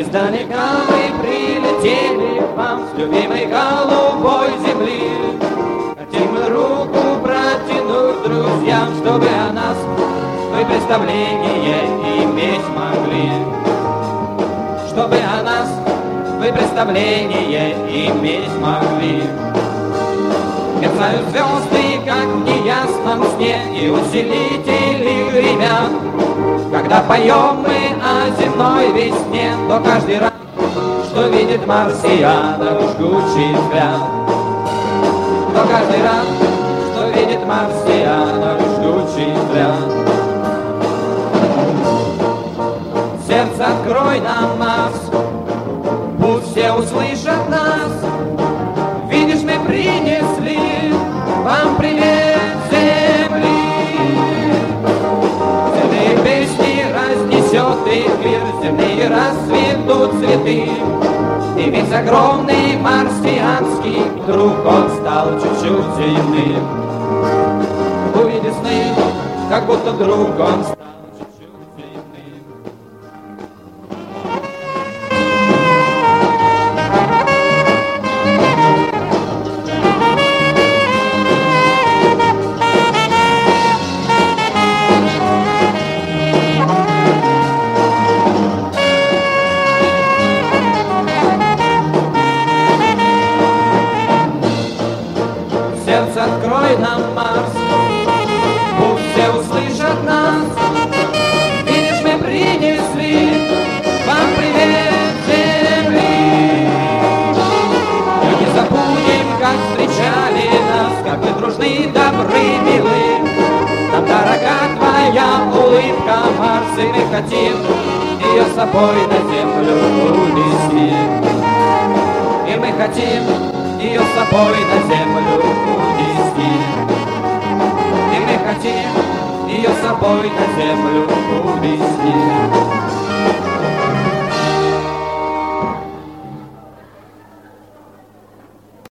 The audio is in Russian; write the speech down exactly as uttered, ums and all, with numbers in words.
Издалека мы прилетели к вам с любимой голубой земли. Хотим мы руку протянуть друзьям, чтобы о нас вы представление иметь могли. Чтобы о нас вы представление иметь могли. Мерцают звезды, как в неясном сне, и усилители гремят. Когда поем мы о земной весне, то каждый раз, что видит марсианин жгучий взгляд. То каждый раз, что видит марсианин жгучий взгляд. Сердце открой нам, Марс, пусть все услышат нас. Видишь, мы принесли вам привет земли. Земные песни разнесет их мир, земные расцветут цветы. И весь огромный марсианский вдруг он стал чуть-чуть земным. Увидя сны, как будто вдруг он стал. Открой нам, Марс, пусть все услышат нас. Видишь, мы принесли вам привет земли. Мы не забудем, как встречали нас, как вы дружны, добры, милы. Нам дорога твоя улыбка, Марс, и мы хотим ее с собой на землю унести. И мы хотим ее с собой на землю унести. И мы хотим ее с собой на землю унести.